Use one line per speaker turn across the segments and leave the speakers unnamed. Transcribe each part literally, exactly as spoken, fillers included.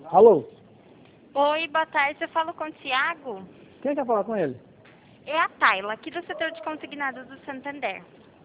Alô?
Oi, boa tarde. Eu falo com o Tiago.
Quem quer falar com ele?
É a Tayla, aqui do setor de consignados do Santander.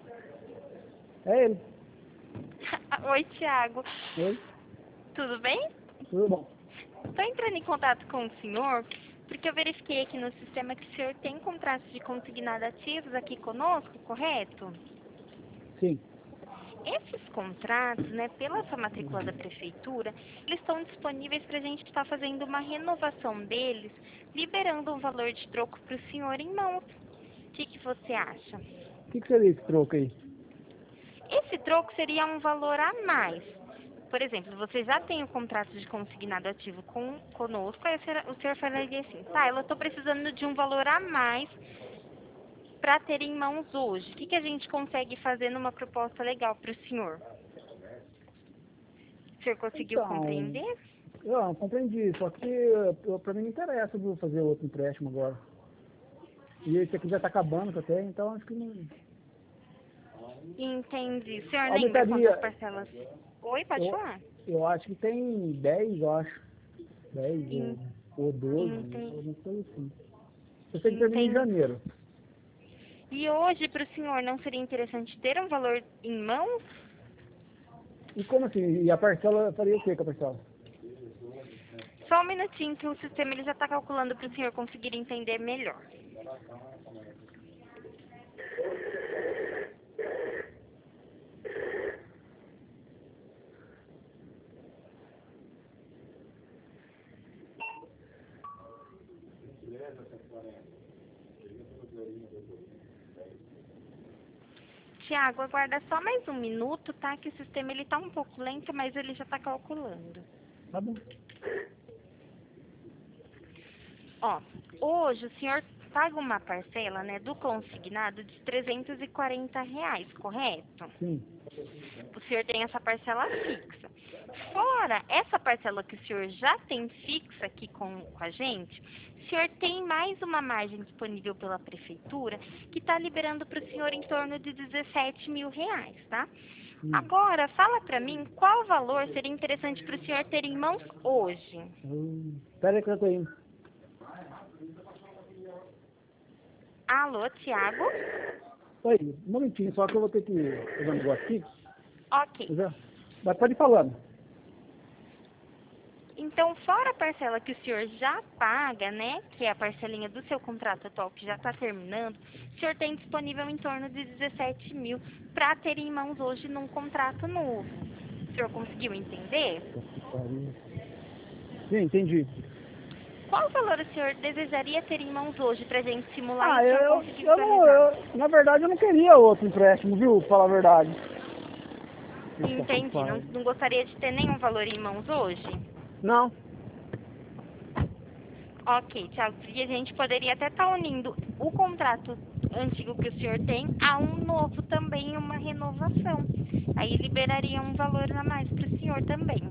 É ele.
Oi, Tiago.
Oi?
Tudo bem?
Tudo bom?
Estou entrando em contato com o senhor porque eu verifiquei aqui no sistema que o senhor tem contratos de consignado ativos aqui conosco, correto?
Sim.
Esses contratos, né, pela sua matrícula da prefeitura, eles estão disponíveis para a gente estar fazendo uma renovação deles, liberando um valor de troco para o senhor em mãos. O que, que você acha?
O que, que seria esse troco aí?
Esse troco seria um valor a mais. Por exemplo, você já tem o contrato de consignado ativo com, conosco, aí o senhor, o senhor falaria assim, tá, eu estou precisando de um valor a mais para ter em mãos hoje. O que, que a gente consegue fazer numa proposta legal para o senhor? O senhor conseguiu
Então,
compreender?
eu não compreendi, só que eu, pra mim não interessa viu, fazer outro empréstimo agora. E esse aqui já tá acabando que eu tenho, então acho que não...
Entendi. O senhor lembra
Aumentaria,
quantas parcelas? Oi, pode
eu,
falar?
eu acho que tem dez, eu acho. dez ou,
En-
ou doze,
Entendi.
alguma coisa assim. Eu sei que termina em
Entendi.
janeiro.
E hoje, para o senhor, não seria interessante ter um valor em mãos?
E como assim? E a parcela, faria o que com a parcela?
Só um minutinho que o sistema ele já está calculando para o senhor conseguir entender melhor. Tiago, aguarda só mais um minuto, tá? Que o sistema ele tá um pouco lento, mas ele já está calculando.
Tá bom.
Ó, hoje o senhor paga uma parcela, né, do consignado de trezentos e quarenta reais, correto?
Sim.
O senhor tem essa parcela fixa. Fora essa parcela que o senhor já tem fixa aqui com, com a gente, o senhor tem mais uma margem disponível pela prefeitura que está liberando para o senhor em torno de dezessete mil reais, tá?
Hum.
Agora, fala para mim qual valor seria interessante para o senhor ter em mãos hoje.
Hum. Espera aí que eu tô indo.
Alô, Tiago?
Oi, um momentinho, só que eu vou ter que fazer um negócio aqui.
Ok.
Já. Mas pode ir falando.
Então, fora a parcela que o senhor já paga, né, que é a parcelinha do seu contrato atual que já está terminando, o senhor tem disponível em torno de dezessete mil para ter em mãos hoje num contrato novo. O senhor conseguiu entender?
Sim, entendi.
Qual valor o senhor desejaria ter em mãos hoje para a gente simular e
Ah,
o senhor
eu,
conseguir
eu não,
visualizar?
eu, na verdade eu não queria outro empréstimo, viu? Pra falar a verdade.
Entendi. Não, não gostaria de ter nenhum valor em mãos hoje?
Não.
Ok, Thiago, porque a gente poderia até estar unindo o contrato antigo que o senhor tem a um novo também, uma renovação. Aí liberaria um valor a mais para o senhor também.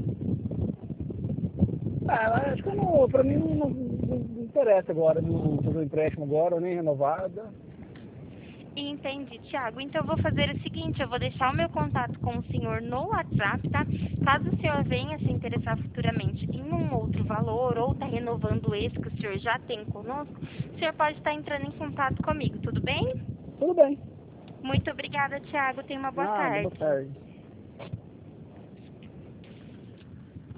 Ah, acho que eu não, pra mim não, não, não, não interessa agora, não fazer um empréstimo agora, nem renovada.
Entendi, Thiago. Então eu vou fazer o seguinte, eu vou deixar o meu contato com o senhor no WhatsApp, tá? Caso o senhor venha se interessar futuramente em um outro valor ou tá renovando esse que o senhor já tem conosco, o senhor pode estar entrando em contato comigo, tudo bem?
Tudo bem.
Muito obrigada, Thiago. Tenha uma boa
Nada, boa
tarde.
tarde.